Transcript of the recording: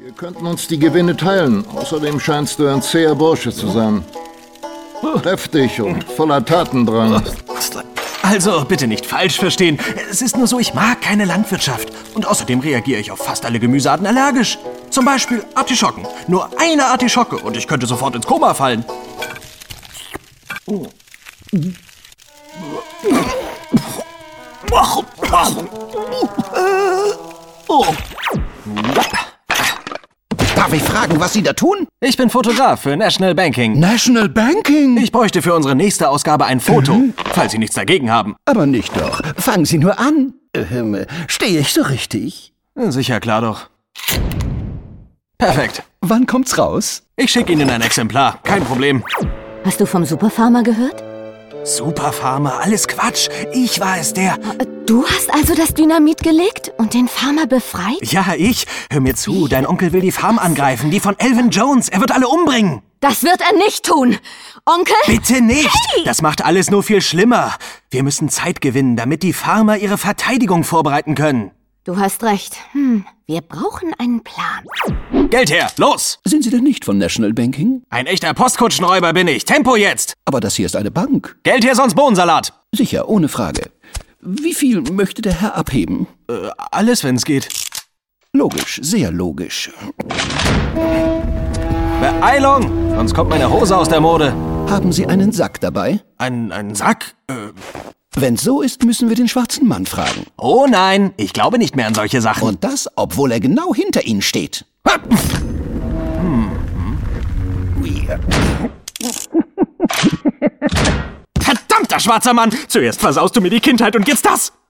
Wir könnten uns die Gewinne teilen. Außerdem scheinst du ein zäher Bursche zu sein. Kräftig und voller Tatendrang. Also, bitte nicht falsch verstehen. Es ist nur so, ich mag keine Landwirtschaft. Und außerdem reagiere ich auf fast alle Gemüsearten allergisch. Zum Beispiel Artischocken. Nur eine Artischocke und ich könnte sofort ins Koma fallen. Darf ich fragen, was Sie da tun? Ich bin Fotograf für National Banking. National Banking? Ich bräuchte für unsere nächste Ausgabe ein Foto, falls Sie nichts dagegen haben. Aber nicht doch. Fangen Sie nur an. Stehe ich so richtig? Sicher, klar doch. Perfekt. Wann kommt's raus? Ich schicke Ihnen ein Exemplar. Kein Problem. Hast du vom Superfarmer gehört? Superfarmer, alles Quatsch. Ich war es, der... Du hast also das Dynamit gelegt und den Farmer befreit? Ja, ich. Hör mir zu, dein Onkel will die Farm angreifen, die von Elvin Jones. Er wird alle umbringen. Das wird er nicht tun. Onkel? Bitte nicht. Hey! Das macht alles nur viel schlimmer. Wir müssen Zeit gewinnen, damit die Farmer ihre Verteidigung vorbereiten können. Du hast recht. Wir brauchen einen Plan. Geld her, los! Sind Sie denn nicht von National Banking? Ein echter Postkutschenräuber bin ich. Tempo jetzt! Aber das hier ist eine Bank. Geld her, sonst Bohnensalat. Sicher, ohne Frage. Wie viel möchte der Herr abheben? Alles, wenn's geht. Logisch, sehr logisch. Beeilung, sonst kommt meine Hose aus der Mode. Haben Sie einen Sack dabei? Ein Sack? Wenn so ist, müssen wir den schwarzen Mann fragen. Oh nein, ich glaube nicht mehr an solche Sachen. Und das, obwohl er genau hinter Ihnen steht. Verdammter schwarzer Mann! Zuerst versaust du mir die Kindheit und jetzt das!